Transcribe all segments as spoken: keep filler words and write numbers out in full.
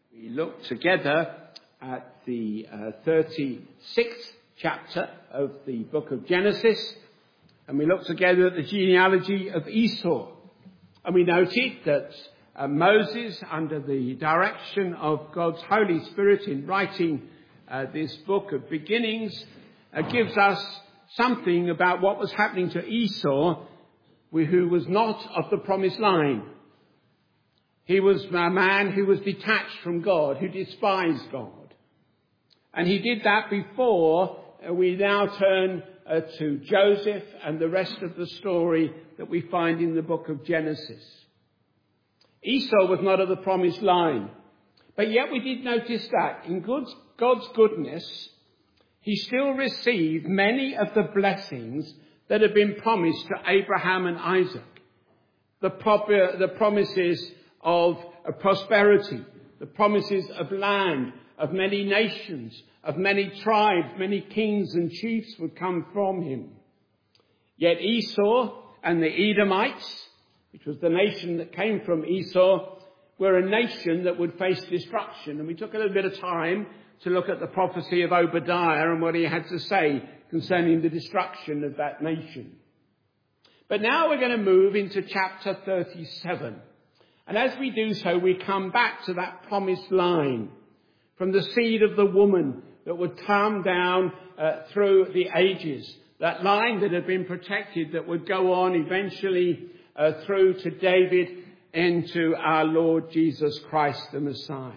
We look together at the uh, thirty-sixth chapter of the book of Genesis, and we look together at the genealogy of Esau. And we noted that uh, Moses, under the direction of God's Holy Spirit in writing uh, this book of beginnings, uh, gives us something about what was happening to Esau, who was not of the promised line. He was a man who was detached from God, who despised God. And he did that before we now turn uh, to Joseph and the rest of the story that we find in the book of Genesis. Esau was not of the promised line. But yet we did notice that in God's, God's goodness, he still received many of the blessings that had been promised to Abraham and Isaac. The, proper, the promises of a prosperity, the promises of land, of many nations, of many tribes, many kings and chiefs would come from him. Yet Esau and the Edomites, which was the nation that came from Esau, were a nation that would face destruction. And we took a little bit of time to look at the prophecy of Obadiah and what he had to say concerning the destruction of that nation. But now we're going to move into chapter thirty-seven. And as we do so, we come back to that promised line from the seed of the woman that would come down uh, through the ages. That line that had been protected that would go on eventually uh, through to David and to our Lord Jesus Christ, the Messiah.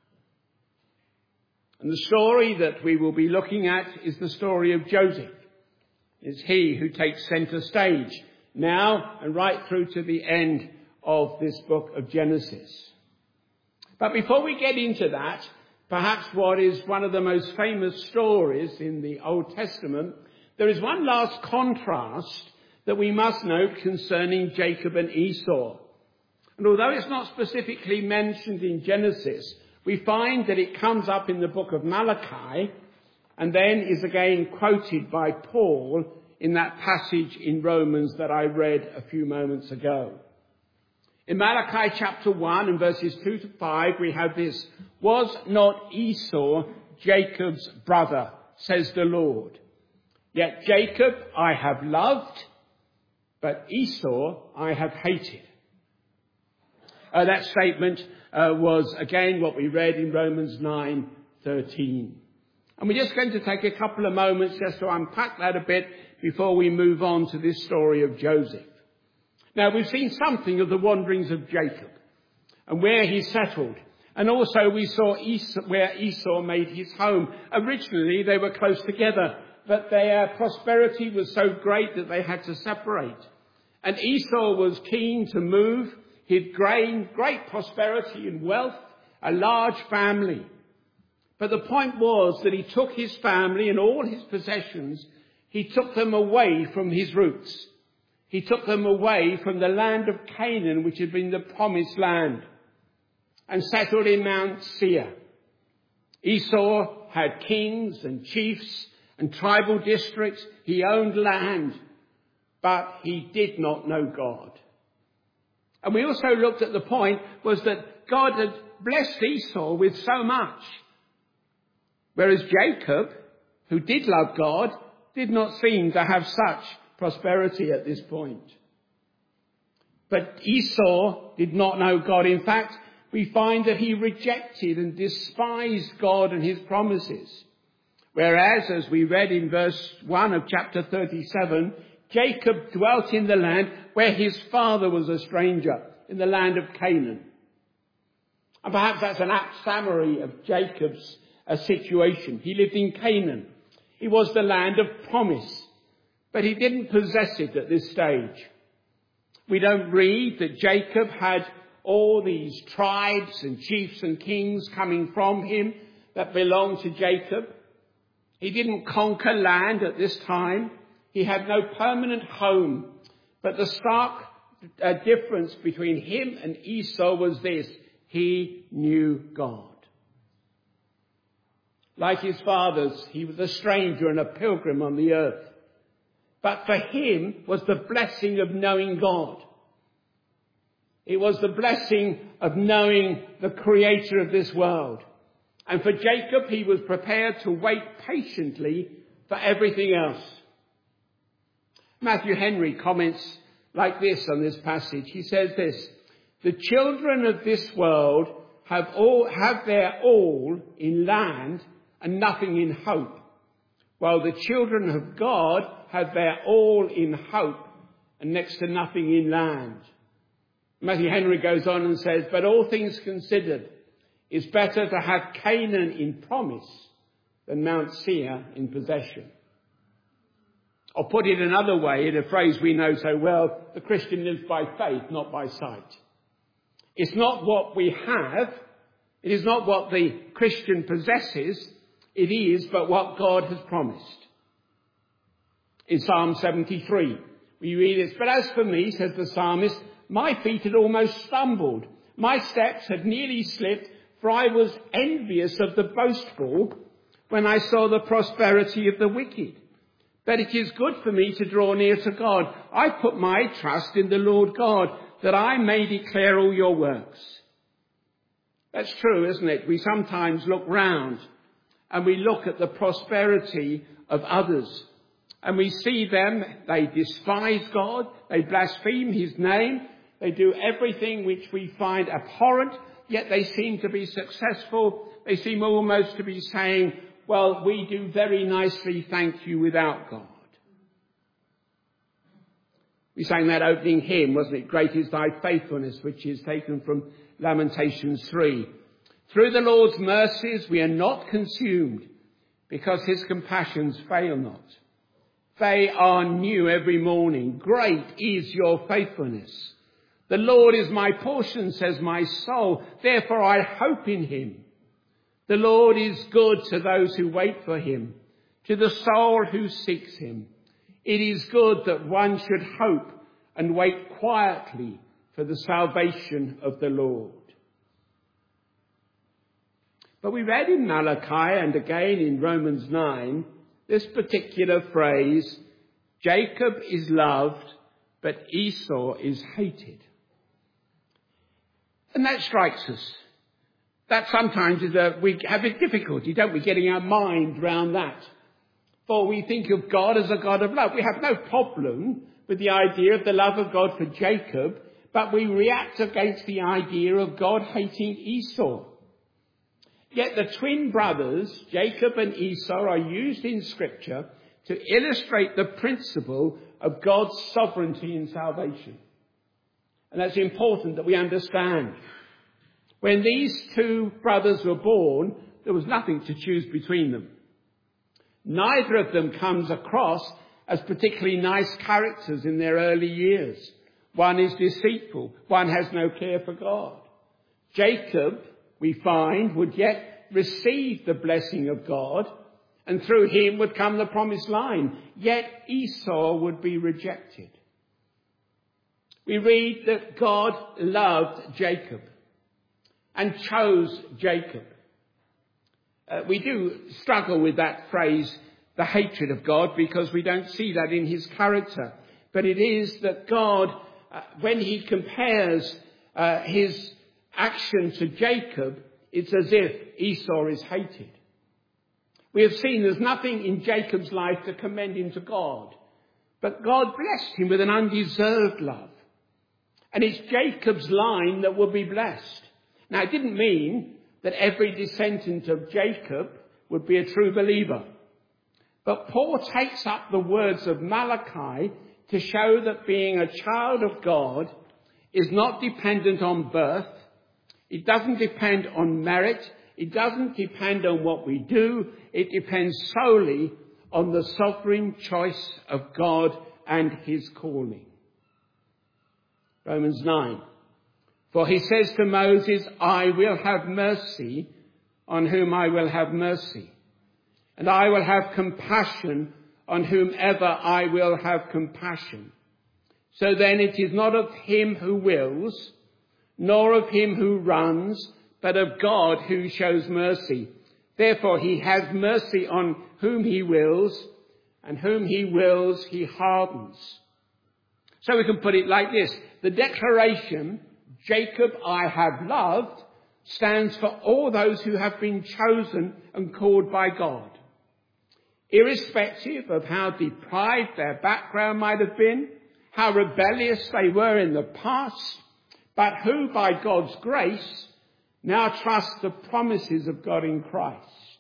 And the story that we will be looking at is the story of Joseph. It's he who takes centre stage now and right through to the end of this book of Genesis. But before we get into that, perhaps what is one of the most famous stories in the Old Testament, there is one last contrast that we must note concerning Jacob and Esau. And although it's not specifically mentioned in Genesis, we find that it comes up in the book of Malachi and then is again quoted by Paul in that passage in Romans that I read a few moments ago. In Malachi chapter one and verses two to five, we have this: "Was not Esau Jacob's brother, says the Lord? Yet Jacob I have loved, but Esau I have hated." Uh, that statement uh, was again what we read in Romans nine thirteen. And we're just going to take a couple of moments just to unpack that a bit before we move on to this story of Joseph. Now, we've seen something of the wanderings of Jacob and where he settled. And also we saw Esau, where Esau made his home. Originally, they were close together, but their prosperity was so great that they had to separate. And Esau was keen to move. He'd gained great prosperity and wealth, a large family. But the point was that he took his family and all his possessions, he took them away from his roots. He took them away from the land of Canaan, which had been the promised land, and settled in Mount Seir. Esau had kings and chiefs and tribal districts. He owned land, but he did not know God. And we also looked at the point was that God had blessed Esau with so much, whereas Jacob, who did love God, did not seem to have such prosperity at this point. But Esau did not know God. In fact, we find that he rejected and despised God and his promises. Whereas, as we read in verse one of chapter thirty-seven, Jacob dwelt in the land where his father was a stranger, in the land of Canaan. And perhaps that's an apt summary of Jacob's uh, situation. He lived in Canaan. It was the land of promise. But he didn't possess it at this stage. We don't read that Jacob had all these tribes and chiefs and kings coming from him that belonged to Jacob. He didn't conquer land at this time. He had no permanent home. But the stark uh, difference between him and Esau was this: he knew God. Like his fathers, he was a stranger and a pilgrim on the earth. But for him was the blessing of knowing God. It was the blessing of knowing the creator of this world. And for Jacob, he was prepared to wait patiently for everything else. Matthew Henry comments like this on this passage. He says this: the children of this world have all have their all in land and nothing in hope, while the children of God have their all in hope and next to nothing in land. Matthew Henry goes on and says, but all things considered, it's better to have Canaan in promise than Mount Seir in possession. Or put it another way, in a phrase we know so well, the Christian lives by faith, not by sight. It's not what we have, it is not what the Christian possesses, it is but what God has promised. In Psalm seventy-three, we read this, but as for me, says the psalmist, my feet had almost stumbled. My steps had nearly slipped, for I was envious of the boastful when I saw the prosperity of the wicked. But it is good for me to draw near to God. I put my trust in the Lord God, that I may declare all your works. That's true, isn't it? We sometimes look round and we look at the prosperity of others. And we see them, they despise God, they blaspheme his name, they do everything which we find abhorrent, yet they seem to be successful. They seem almost to be saying, well, we do very nicely, thank you, without God. We sang that opening hymn, wasn't it? Great is thy faithfulness, which is taken from Lamentations three. Through the Lord's mercies we are not consumed, because his compassions fail not. They are new every morning. Great is your faithfulness. The Lord is my portion, says my soul. Therefore I hope in him. The Lord is good to those who wait for him, to the soul who seeks him. It is good that one should hope and wait quietly for the salvation of the Lord. But we read in Malachi and again in Romans nine, this particular phrase, Jacob is loved, but Esau is hated. And that strikes us. That sometimes is a, we have a difficulty, don't we, getting our mind round that. For we think of God as a God of love. We have no problem with the idea of the love of God for Jacob, but we react against the idea of God hating Esau. Yet the twin brothers, Jacob and Esau, are used in Scripture to illustrate the principle of God's sovereignty in salvation. And that's important that we understand. When these two brothers were born, there was nothing to choose between them. Neither of them comes across as particularly nice characters in their early years. One is deceitful. One has no care for God. Jacob, we find, would yet receive the blessing of God, and through him would come the promised line. Yet Esau would be rejected. We read that God loved Jacob and chose Jacob. Uh, we do struggle with that phrase, the hatred of God, because we don't see that in his character. But it is that God, uh, when he compares uh, his action to Jacob, it's as if Esau is hated. We have seen there's nothing in Jacob's life to commend him to God. But God blessed him with an undeserved love. And it's Jacob's line that will be blessed. Now, it didn't mean that every descendant of Jacob would be a true believer. But Paul takes up the words of Malachi to show that being a child of God is not dependent on birth. It doesn't depend on merit. It doesn't depend on what we do. It depends solely on the sovereign choice of God and his calling. Romans nine. For he says to Moses, I will have mercy on whom I will have mercy, and I will have compassion on whomever I will have compassion. So then it is not of him who wills, nor of him who runs, but of God who shows mercy. Therefore he has mercy on whom he wills, and whom he wills he hardens. So we can put it like this. The declaration, Jacob I have loved stands for all those who have been chosen and called by God. Irrespective of how deprived their background might have been, how rebellious they were in the past, but who by God's grace now trust the promises of God in Christ.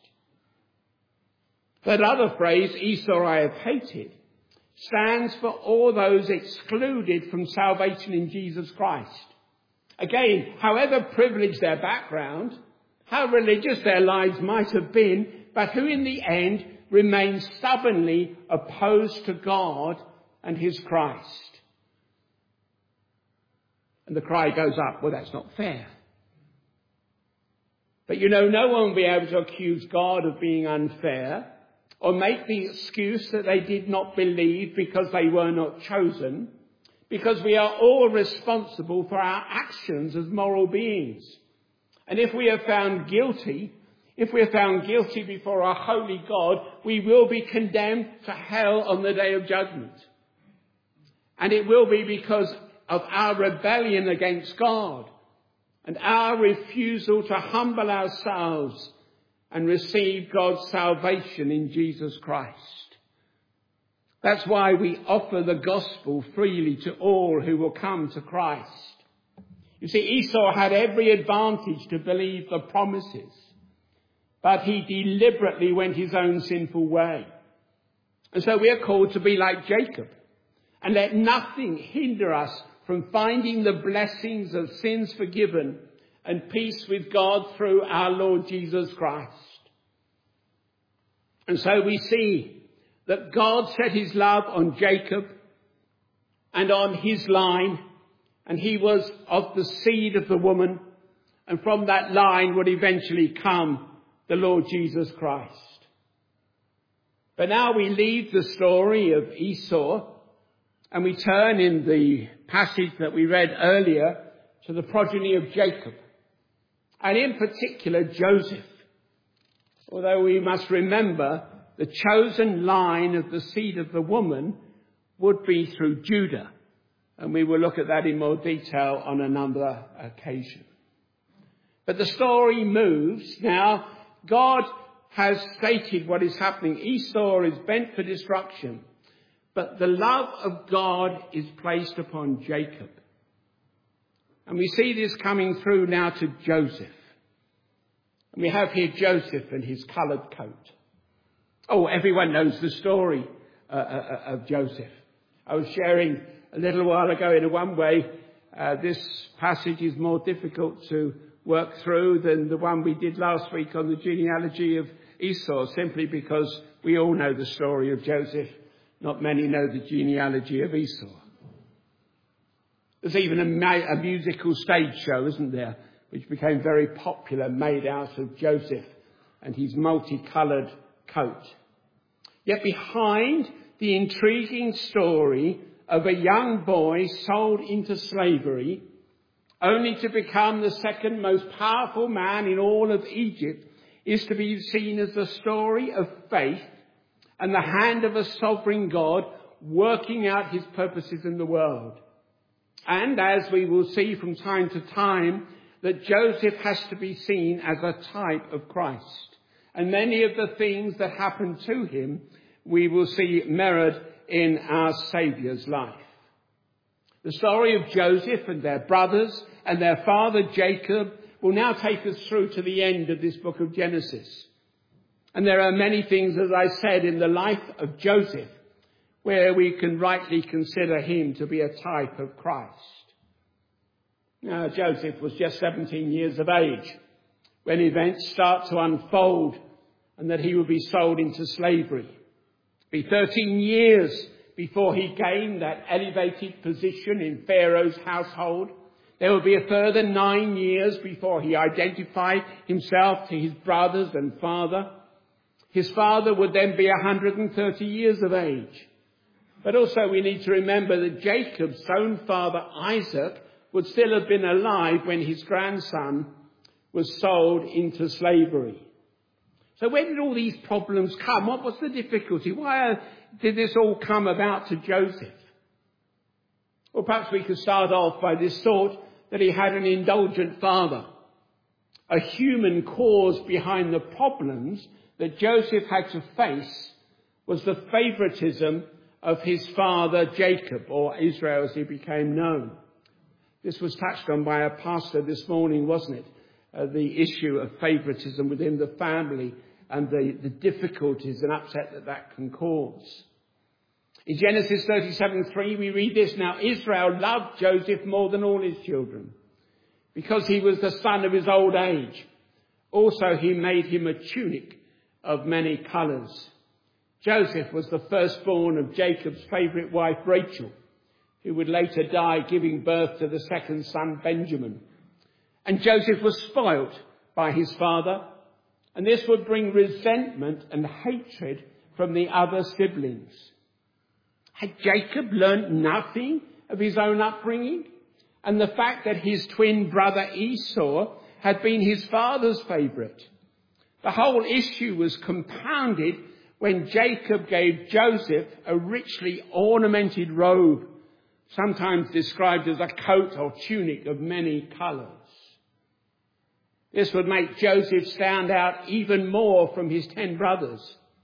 That other phrase, Esau I have hated, stands for all those excluded from salvation in Jesus Christ. Again, however privileged their background, how religious their lives might have been, but who in the end remain stubbornly opposed to God and his Christ. And the cry goes up, well, that's not fair. But you know, no one will be able to accuse God of being unfair or make the excuse that they did not believe because they were not chosen, because we are all responsible for our actions as moral beings. And if we are found guilty, if we are found guilty before our holy God, we will be condemned to hell on the day of judgment. And it will be because of our rebellion against God and our refusal to humble ourselves and receive God's salvation in Jesus Christ. That's why we offer the gospel freely to all who will come to Christ. You see, Esau had every advantage to believe the promises, but he deliberately went his own sinful way. And so we are called to be like Jacob and let nothing hinder us from finding the blessings of sins forgiven and peace with God through our Lord Jesus Christ. And so we see that God set his love on Jacob and on his line, and he was of the seed of the woman, and from that line would eventually come the Lord Jesus Christ. But now we leave the story of Esau and we turn in the passage that we read earlier to the progeny of Jacob, and in particular Joseph. Although we must remember the chosen line of the seed of the woman would be through Judah, and we will look at that in more detail on another occasion. But the story moves. Now, God has stated what is happening. Esau is bent for destruction, but the love of God is placed upon Jacob. And we see this coming through now to Joseph. And we have here Joseph and his coloured coat. Oh, everyone knows the story uh, uh, of Joseph. I was sharing a little while ago in a one way, uh, this passage is more difficult to work through than the one we did last week on the genealogy of Esau, simply because we all know the story of Joseph. Not many know the genealogy of Esau. There's even a, ma- a musical stage show, isn't there, which became very popular, made out of Joseph and his multicoloured coat. Yet behind the intriguing story of a young boy sold into slavery, only to become the second most powerful man in all of Egypt, is to be seen as the story of faith and the hand of a sovereign God working out his purposes in the world. And as we will see from time to time, that Joseph has to be seen as a type of Christ. And many of the things that happened to him, we will see mirrored in our Saviour's life. The story of Joseph and their brothers and their father Jacob will now take us through to the end of this book of Genesis. And there are many things, as I said, in the life of Joseph where we can rightly consider him to be a type of Christ. Now, Joseph was just seventeen years of age when events start to unfold and that he would be sold into slavery. It'd be thirteen years before he gained that elevated position in Pharaoh's household. There would be a further nine years before he identified himself to his brothers and father. His father would then be one hundred thirty years of age. But also we need to remember that Jacob's own father Isaac would still have been alive when his grandson was sold into slavery. So where did all these problems come? What was the difficulty? Why did this all come about to Joseph? Well, perhaps we could start off by this thought that he had an indulgent father. A human cause behind the problems that Joseph had to face was the favoritism of his father Jacob, or Israel as he became known. This was touched on by a pastor this morning, wasn't it? Uh, the issue of favoritism within the family and the, the difficulties and upset that that can cause. In Genesis thirty-seven three we read this, "Now Israel loved Joseph more than all his children, because he was the son of his old age. Also he made him a tunic of many colours." Joseph was the firstborn of Jacob's favourite wife Rachel, who would later die giving birth to the second son Benjamin. And Joseph was spoilt by his father, and this would bring resentment and hatred from the other siblings. Had Jacob learnt nothing of his own upbringing? And the fact that his twin brother Esau had been his father's favourite? The whole issue was compounded when Jacob gave Joseph a richly ornamented robe, sometimes described as a coat or tunic of many colours. This would make Joseph stand out even more from his ten brothers.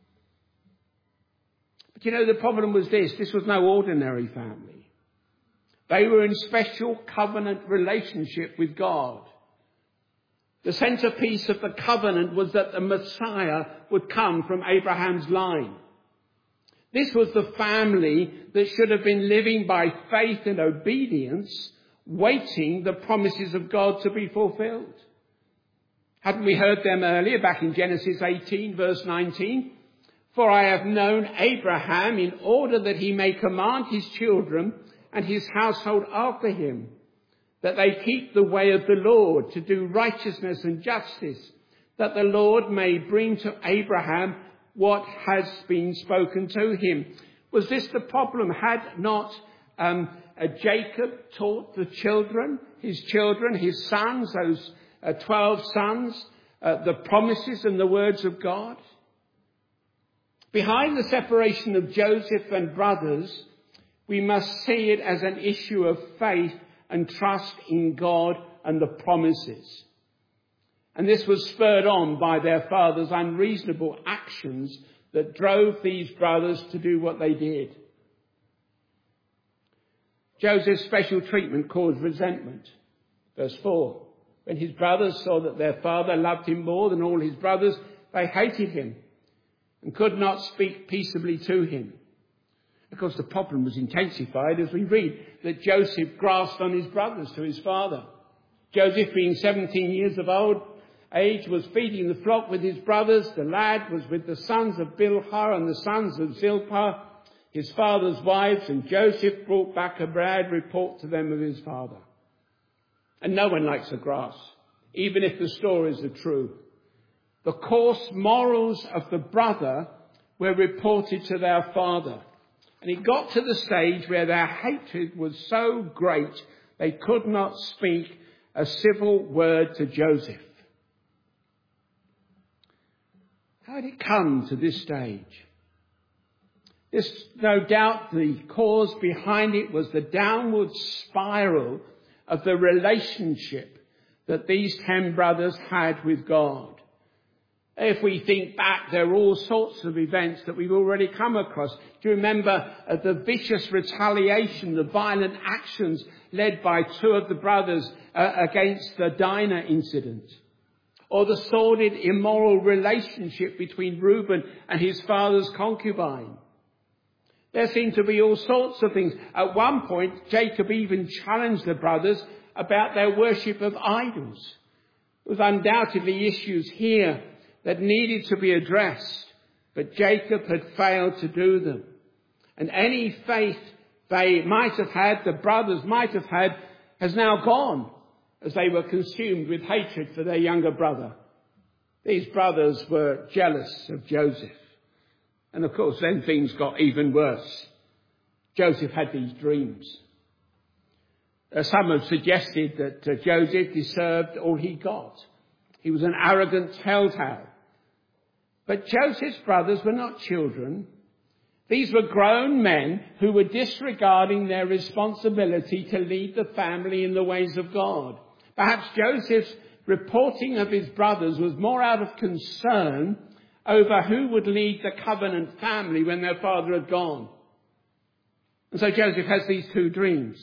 But you know, the problem was this. This was no ordinary family. They were in special covenant relationship with God. The centrepiece of the covenant was that the Messiah would come from Abraham's line. This was the family that should have been living by faith and obedience, waiting the promises of God to be fulfilled. Hadn't we heard them earlier back in Genesis eighteen verse nineteen? "For I have known Abraham in order that he may command his children and his household after him, that they keep the way of the Lord to do righteousness and justice, that the Lord may bring to Abraham what has been spoken to him." Was this the problem? Had not um, uh, Jacob taught the children, his children, his sons, those uh, twelve sons, uh, the promises and the words of God? Behind the separation of Joseph and brothers, we must see it as an issue of faith and trust in God and the promises. And this was spurred on by their father's unreasonable actions that drove these brothers to do what they did. Joseph's special treatment caused resentment. Verse four. "When his brothers saw that their father loved him more than all his brothers, they hated him and could not speak peaceably to him." Of course, the problem was intensified as we read that Joseph grasped on his brothers to his father. Joseph, being seventeen years of old age, was feeding the flock with his brothers. The lad was with the sons of Bilhah and the sons of Zilpah, his father's wives, and Joseph brought back a bad report to them of his father. And no one likes a grass, even if the stories are true. The coarse morals of the brother were reported to their father. And it got to the stage where their hatred was so great they could not speak a civil word to Joseph. How did it come to this stage? This, no doubt, the cause behind it was the downward spiral of the relationship that these ten brothers had with God. If we think back, there are all sorts of events that we've already come across. Do you remember uh, the vicious retaliation, the violent actions led by two of the brothers uh, against the Dinah incident? Or the sordid, immoral relationship between Reuben and his father's concubine? There seem to be all sorts of things. At one point, Jacob even challenged the brothers about their worship of idols. There was undoubtedly issues here that needed to be addressed, but Jacob had failed to do them. And any faith they might have had, the brothers might have had, has now gone as they were consumed with hatred for their younger brother. These brothers were jealous of Joseph. And of course, then things got even worse. Joseph had these dreams. Uh, some have suggested that uh, Joseph deserved all he got. He was an arrogant telltale. But Joseph's brothers were not children. These were grown men who were disregarding their responsibility to lead the family in the ways of God. Perhaps Joseph's reporting of his brothers was more out of concern over who would lead the covenant family when their father had gone. And so Joseph has these two dreams.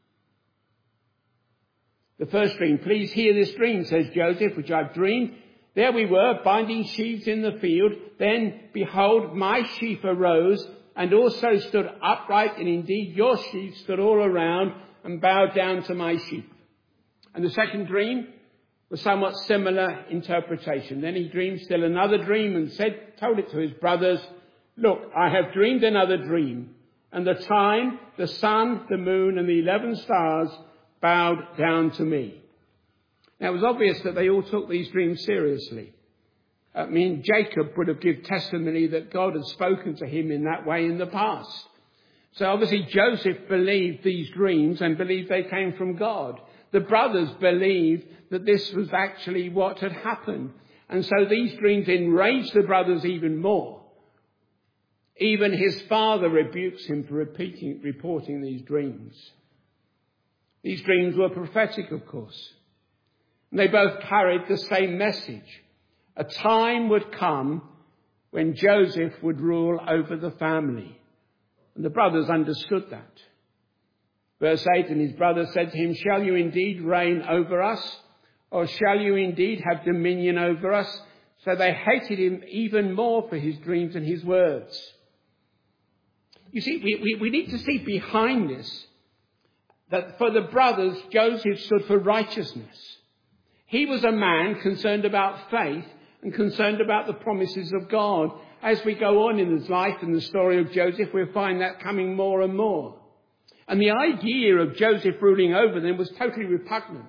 The first dream, "Please hear this dream," says Joseph, "which I've dreamed. There we were, binding sheaves in the field. Then, behold, my sheaf arose and also stood upright, and indeed your sheep stood all around and bowed down to my sheep." And the second dream was somewhat similar interpretation. Then he dreamed still another dream and said, told it to his brothers, "Look, I have dreamed another dream, and the time, the sun, the moon, and the eleven stars bowed down to me." Now, it was obvious that they all took these dreams seriously. I mean, Jacob would have given testimony that God had spoken to him in that way in the past. So obviously Joseph believed these dreams and believed they came from God. The brothers believed that this was actually what had happened. And so these dreams enraged the brothers even more. Even his father rebukes him for repeating, reporting these dreams. These dreams were prophetic, of course. And they both carried the same message. A time would come when Joseph would rule over the family. And the brothers understood that. Verse eight, "And his brother said to him, 'Shall you indeed reign over us? Or shall you indeed have dominion over us?' So they hated him even more for his dreams and his words." You see, we, we, we need to see behind this that for the brothers, Joseph stood for righteousness. He was a man concerned about faith and concerned about the promises of God. As we go on in his life and the story of Joseph, we'll find that coming more and more. And the idea of Joseph ruling over them was totally repugnant.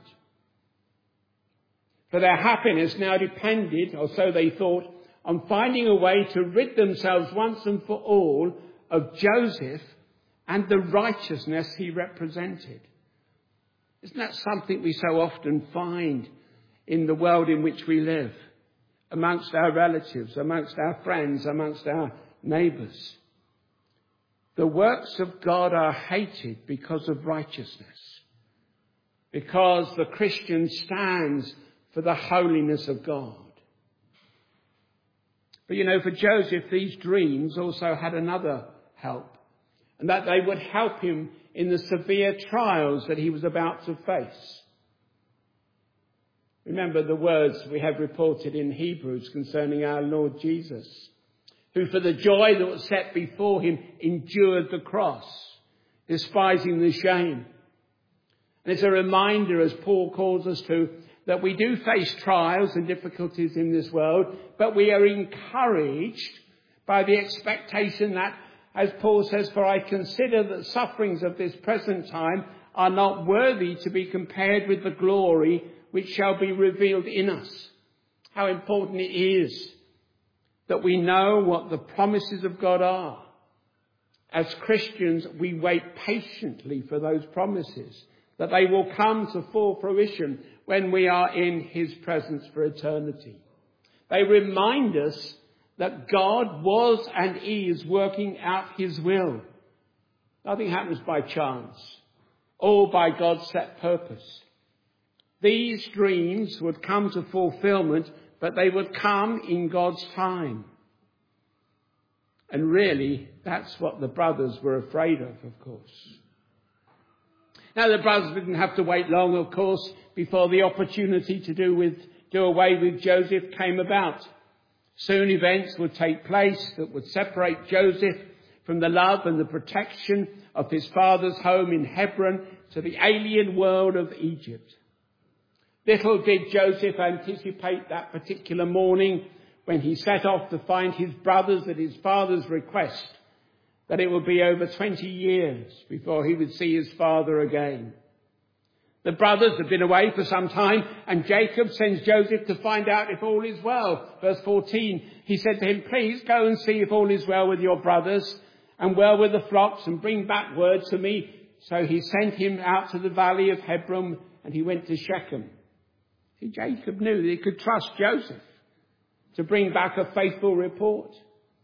For their happiness now depended, or so they thought, on finding a way to rid themselves once and for all of Joseph and the righteousness he represented. Isn't that something we so often find in the world in which we live, amongst our relatives, amongst our friends, amongst our neighbours? The works of God are hated because of righteousness, because the Christian stands for the holiness of God. But you know, for Joseph, these dreams also had another help, and that they would help him in the severe trials that he was about to face. Remember the words we have reported in Hebrews concerning our Lord Jesus, who for the joy that was set before him endured the cross, despising the shame. And it's a reminder, as Paul calls us to, that we do face trials and difficulties in this world, but we are encouraged by the expectation that, as Paul says, "For I consider that sufferings of this present time are not worthy to be compared with the glory which shall be revealed in us." How important it is that we know what the promises of God are. As Christians, we wait patiently for those promises, that they will come to full fruition when we are in his presence for eternity. They remind us that God was and is working out his will. Nothing happens by chance, all by God's set purpose. These dreams would come to fulfillment, but they would come in God's time. And really, that's what the brothers were afraid of, of course. Now, the brothers didn't have to wait long, of course, before the opportunity to do with do away with Joseph came about. Soon events would take place that would separate Joseph from the love and the protection of his father's home in Hebron to the alien world of Egypt. Little did Joseph anticipate that particular morning when he set off to find his brothers at his father's request, that it would be over twenty years before he would see his father again. The brothers had been away for some time, and Jacob sends Joseph to find out if all is well. Verse fourteen, he said to him, "Please go and see if all is well with your brothers and well with the flocks, and bring back word to me." So he sent him out to the valley of Hebron, and he went to Shechem. See, Jacob knew that he could trust Joseph to bring back a faithful report.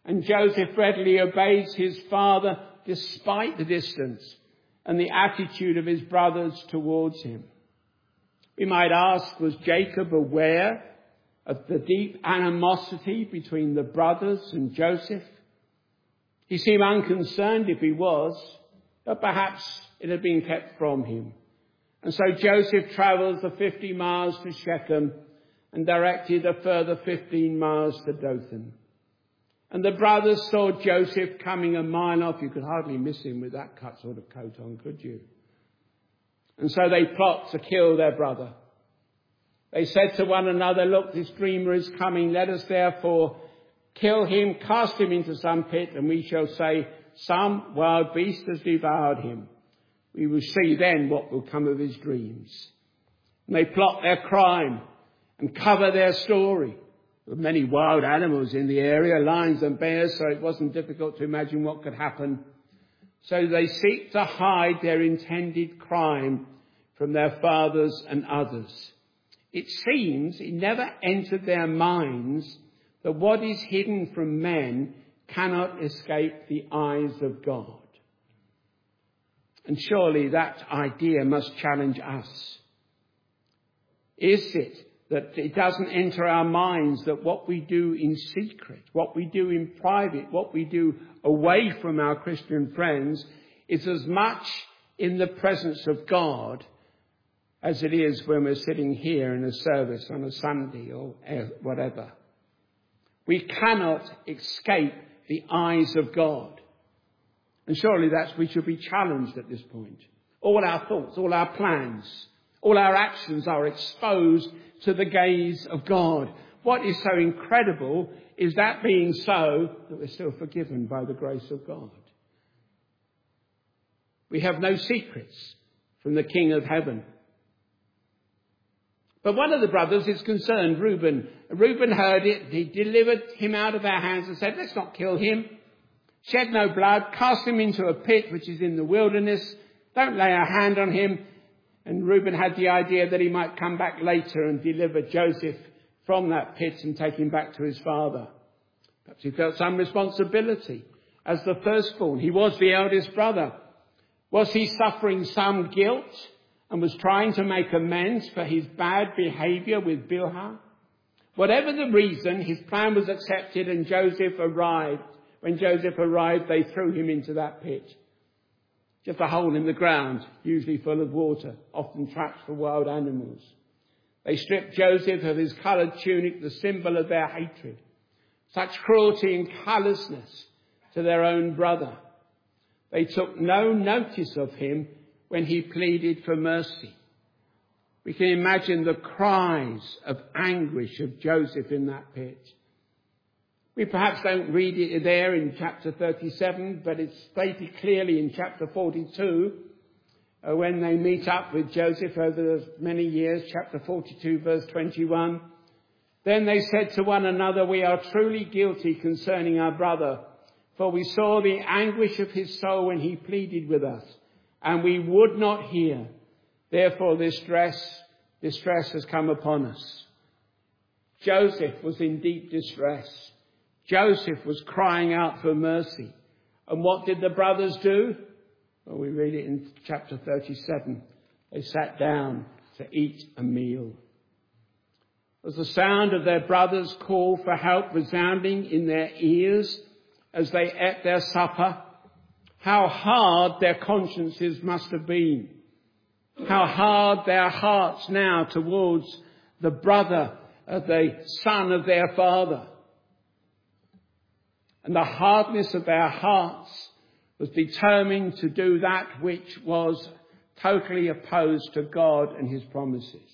And Joseph readily obeys his father despite the distance and the attitude of his brothers towards him. We might ask, was Jacob aware of the deep animosity between the brothers and Joseph? He seemed unconcerned if he was, but perhaps it had been kept from him. And so Joseph travels the fifty miles to Shechem and directed a further fifteen miles to Dothan. And the brothers saw Joseph coming a mile off. You could hardly miss him with that cut sort of coat on, could you? And so they plot to kill their brother. They said to one another, look, this dreamer is coming. Let us therefore kill him, cast him into some pit, and we shall say, some wild beast has devoured him. We will see then what will come of his dreams. And they plot their crime and cover their story. There were many wild animals in the area, lions and bears, so it wasn't difficult to imagine what could happen. So they seek to hide their intended crime from their fathers and others. It seems it never entered their minds that what is hidden from men cannot escape the eyes of God. And surely that idea must challenge us. Is it that it doesn't enter our minds that what we do in secret, what we do in private, what we do away from our Christian friends is as much in the presence of God as it is when we're sitting here in a service on a Sunday or whatever? We cannot escape the eyes of God. And surely that's, we should be challenged at this point. All our thoughts, all our plans, all our actions are exposed to the gaze of God. What is so incredible is that being so, that we're still forgiven by the grace of God. We have no secrets from the King of heaven. But one of the brothers is concerned, Reuben. Reuben heard it. He delivered him out of our hands and said, let's not kill him. Shed no blood. Cast him into a pit which is in the wilderness. Don't lay a hand on him. And Reuben had the idea that he might come back later and deliver Joseph from that pit and take him back to his father. Perhaps he felt some responsibility as the firstborn. He was the eldest brother. Was he suffering some guilt and was trying to make amends for his bad behaviour with Bilhah? Whatever the reason, his plan was accepted and Joseph arrived. When Joseph arrived, they threw him into that pit. Just a hole in the ground, usually full of water, often traps for wild animals. They stripped Joseph of his coloured tunic, the symbol of their hatred. Such cruelty and callousness to their own brother. They took no notice of him when he pleaded for mercy. We can imagine the cries of anguish of Joseph in that pit. We perhaps don't read it there in chapter thirty-seven, but it's stated clearly in chapter forty-two, uh, when they meet up with Joseph over many years, chapter forty-two, verse twenty-one. Then they said to one another, we are truly guilty concerning our brother, for we saw the anguish of his soul when he pleaded with us, and we would not hear. Therefore this distress, distress has come upon us. Joseph was in deep distress. Joseph was crying out for mercy. And what did the brothers do? Well, we read it in chapter thirty-seven. They sat down to eat a meal. Was the sound of their brothers' call for help resounding in their ears as they ate their supper? How hard their consciences must have been. How hard their hearts now towards the brother of the son of their father. And the hardness of their hearts was determined to do that which was totally opposed to God and his promises.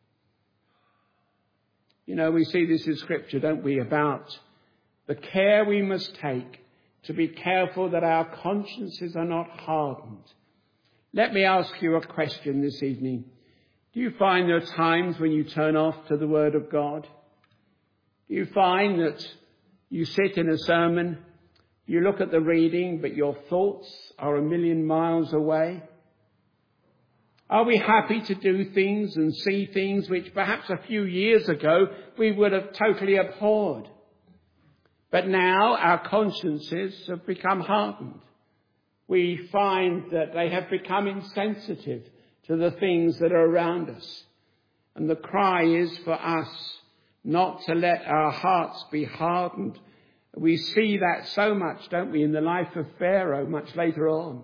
You know, we see this in Scripture, don't we, about the care we must take to be careful that our consciences are not hardened. Let me ask you a question this evening. Do you find there are times when you turn off to the Word of God? Do you find that you sit in a sermon, you look at the reading, but your thoughts are a million miles away? Are we happy to do things and see things which perhaps a few years ago we would have totally abhorred? But now our consciences have become hardened. We find that they have become insensitive to the things that are around us. And the cry is for us not to let our hearts be hardened. We see that so much, don't we, in the life of Pharaoh much later on.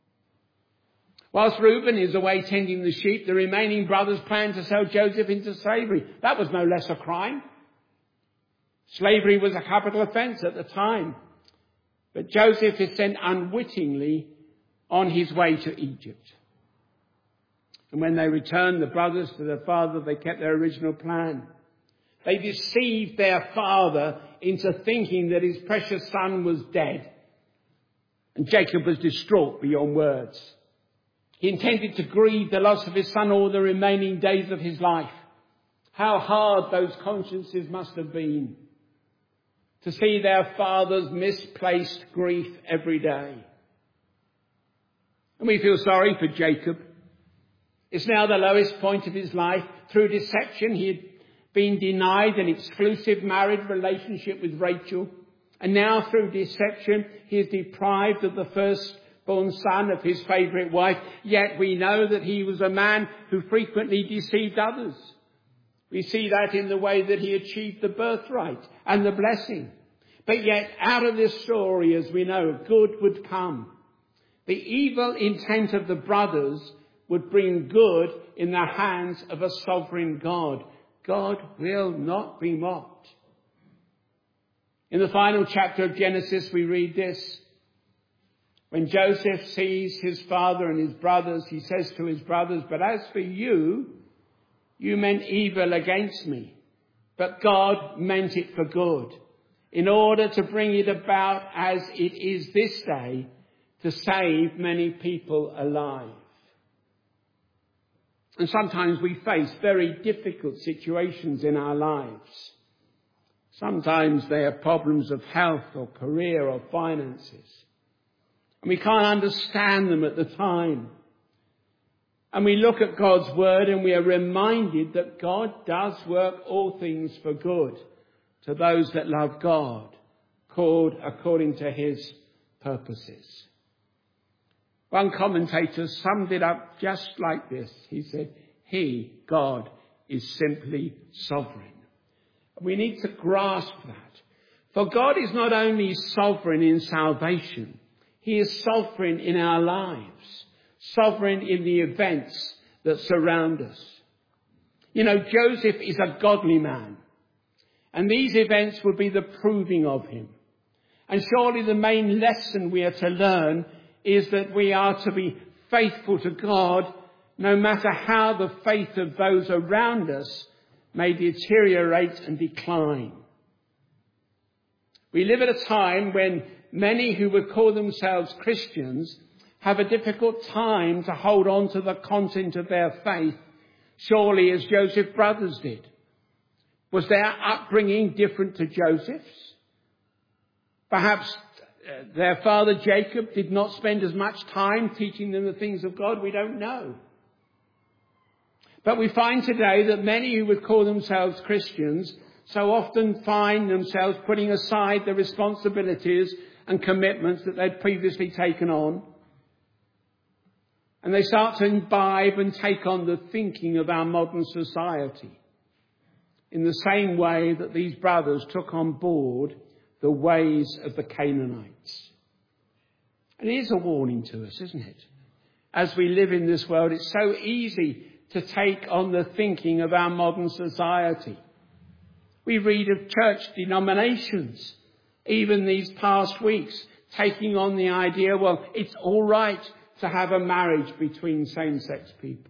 Whilst Reuben is away tending the sheep, the remaining brothers plan to sell Joseph into slavery. That was no less a crime. Slavery was a capital offence at the time. But Joseph is sent unwittingly on his way to Egypt. And when they returned, the brothers, to their father, they kept their original plan. They deceived their father into thinking that his precious son was dead. And Jacob was distraught beyond words. He intended to grieve the loss of his son all the remaining days of his life. How hard those consciences must have been to see their father's misplaced grief every day. And we feel sorry for Jacob. It's now the lowest point of his life. Through deception, he had been denied an exclusive married relationship with Rachel. And now through deception, he is deprived of the firstborn son of his favourite wife. Yet we know that he was a man who frequently deceived others. We see that in the way that he achieved the birthright and the blessing. But yet out of this story, as we know, good would come. The evil intent of the brothers would bring good in the hands of a sovereign God. God will not be mocked. In the final chapter of Genesis, we read this. When Joseph sees his father and his brothers, he says to his brothers, "But as for you, you meant evil against me, but God meant it for good, in order to bring it about as it is this day, to save many people alive." And sometimes we face very difficult situations in our lives. Sometimes they are problems of health or career or finances. And we can't understand them at the time. And we look at God's word and we are reminded that God does work all things for good to those that love God, called according to his purposes. One commentator summed it up just like this. He said, He, God, is simply sovereign. We need to grasp that. For God is not only sovereign in salvation, he is sovereign in our lives, sovereign in the events that surround us. You know, Joseph is a godly man, and these events will be the proving of him. And surely the main lesson we are to learn is that we are to be faithful to God, no matter how the faith of those around us may deteriorate and decline. We live at a time when many who would call themselves Christians have a difficult time to hold on to the content of their faith, surely as Joseph's brothers did. Was their upbringing different to Joseph's? Perhaps their father Jacob did not spend as much time teaching them the things of God. We don't know. But we find today that many who would call themselves Christians so often find themselves putting aside the responsibilities and commitments that they'd previously taken on. And they start to imbibe and take on the thinking of our modern society in the same way that these brothers took on board the ways of the Canaanites. And it is a warning to us, isn't it? As we live in this world, it's so easy to take on the thinking of our modern society. We read of church denominations, even these past weeks, taking on the idea, well, it's all right to have a marriage between same-sex people.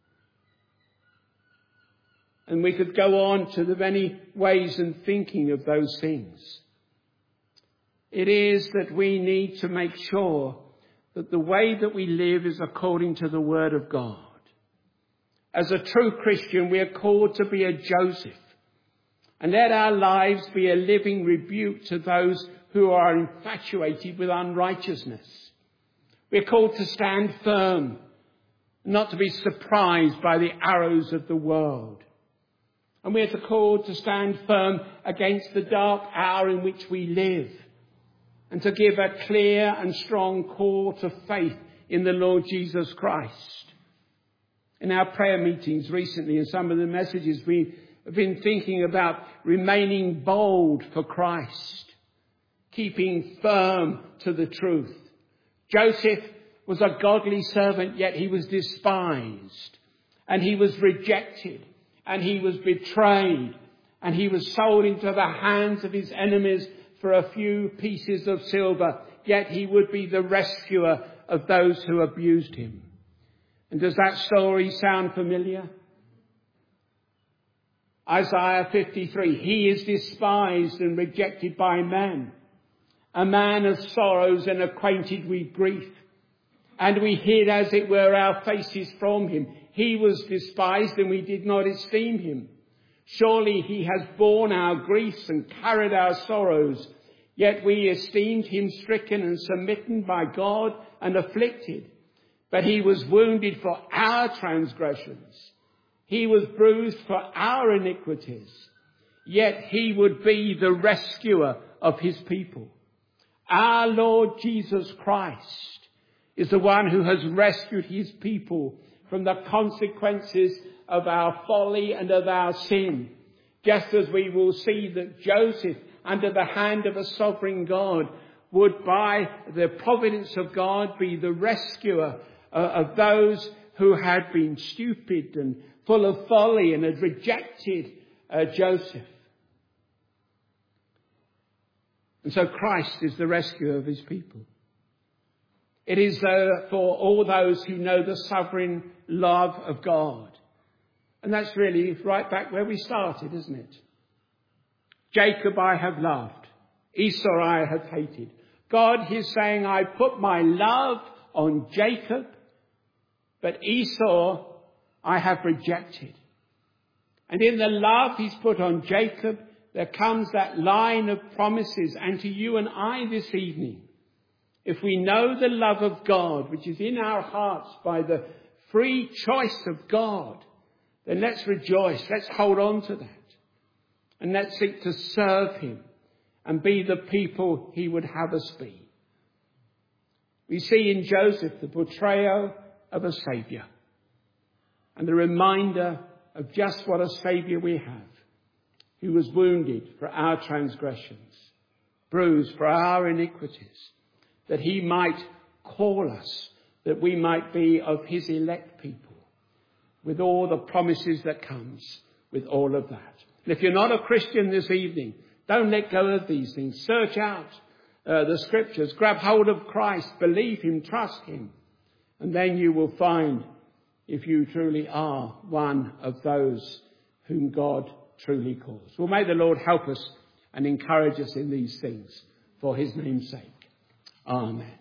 And we could go on to the many ways and thinking of those things. It is that we need to make sure that the way that we live is according to the Word of God. As a true Christian, we are called to be a Joseph. And let our lives be a living rebuke to those who are infatuated with unrighteousness. We are called to stand firm, not to be surprised by the arrows of the world. And we are called to stand firm against the dark hour in which we live, and to give a clear and strong call to faith in the Lord Jesus Christ. In our prayer meetings recently, in some of the messages, we have been thinking about remaining bold for Christ, keeping firm to the truth. Joseph was a godly servant, yet he was despised, and he was rejected, and he was betrayed, and he was sold into the hands of his enemies for a few pieces of silver, yet he would be the rescuer of those who abused him. And does that story sound familiar? Isaiah fifty-three, he is despised and rejected by men, a man of sorrows and acquainted with grief. And we hid, as it were, our faces from him. He was despised and we did not esteem him. Surely he has borne our griefs and carried our sorrows. Yet we esteemed him stricken and smitten by God and afflicted. But he was wounded for our transgressions. He was bruised for our iniquities. Yet he would be the rescuer of his people. Our Lord Jesus Christ is the one who has rescued his people from the consequences of our folly and of our sin. Just as we will see that Joseph, under the hand of a sovereign God, would by the providence of God be the rescuer uh, of those who had been stupid and full of folly and had rejected uh, Joseph. And so Christ is the rescuer of his people. It is uh, for all those who know the sovereign love of God. And that's really right back where we started, isn't it? Jacob I have loved, Esau I have hated. God is saying, I put my love on Jacob, but Esau I have rejected. And in the love he's put on Jacob, there comes that line of promises. And to you and I this evening, if we know the love of God, which is in our hearts by the free choice of God, then let's rejoice. Let's hold on to that. And let's seek to serve him and be the people he would have us be. We see in Joseph the portrayal of a saviour and the reminder of just what a saviour we have, who was wounded for our transgressions, bruised for our iniquities, that he might call us, that we might be of his elect people, with all the promises that comes with all of that. And if you're not a Christian this evening, don't let go of these things. Search out uh, the scriptures, grab hold of Christ, believe him, trust him, and then you will find if you truly are one of those whom God truly calls. Well, may the Lord help us and encourage us in these things for his name's sake. Amen.